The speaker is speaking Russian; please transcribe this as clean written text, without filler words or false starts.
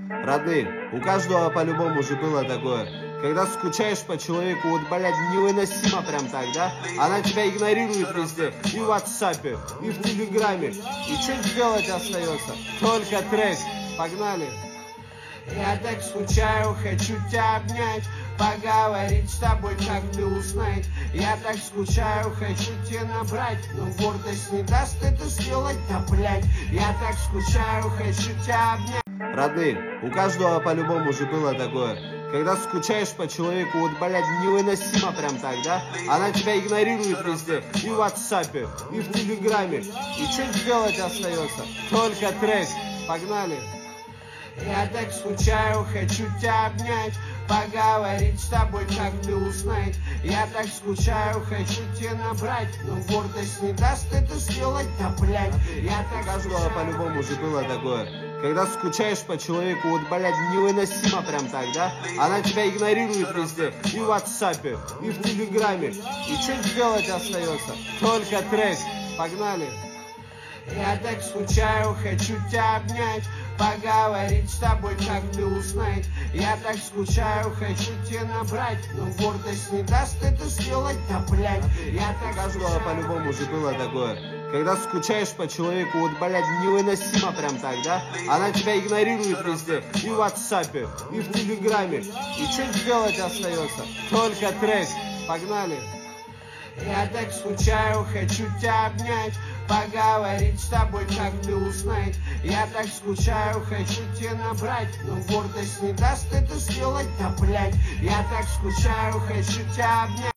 Родные, у каждого по-любому же было такое. Когда скучаешь по человеку, вот, блядь, невыносимо прям так, да? Она тебя игнорирует везде, и в WhatsApp, и в Телеграме. И что сделать остается? Только трек. Погнали. Я так скучаю, хочу тебя обнять, поговорить с тобой, как ты узнать. Я так скучаю, хочу тебя набрать, но гордость не даст это сделать, да блять. Я так скучаю, хочу тебя обнять. Родные, у каждого по-любому же было такое. Когда скучаешь по человеку, вот, блядь, невыносимо прям так, да? Она тебя игнорирует везде, и в WhatsApp, и в Телеграме. И что сделать остается? Только трек. Погнали. Я так скучаю, хочу тебя обнять, поговорить с тобой, как ты узнать. Я так скучаю, хочу тебя набрать, но гордость не даст это сделать, да блять. Я так каждого по-любому же было такое. Когда скучаешь по человеку, вот, блядь, невыносимо прям так, да? Она тебя игнорирует везде, и в WhatsApp, и в Телеграме. И что сделать остается? Только трек. Погнали. Я так скучаю, хочу тебя обнять, поговорить с тобой, как ты узнать. Я так скучаю, хочу тебя набрать, но гордость не даст это сделать, да блять. Я так каждого по-любому же было такое. Когда скучаешь по человеку, вот, блядь, невыносимо прям так, да? Она тебя игнорирует везде, и в WhatsApp, и в Телеграме. И что сделать остается? Только трек. Погнали. Я так скучаю, хочу тебя обнять, поговорить с тобой, как ты узнать. Я так скучаю, хочу тебя набрать, но гордость не даст это сделать, да блять. Я так скучаю, хочу тебя обнять.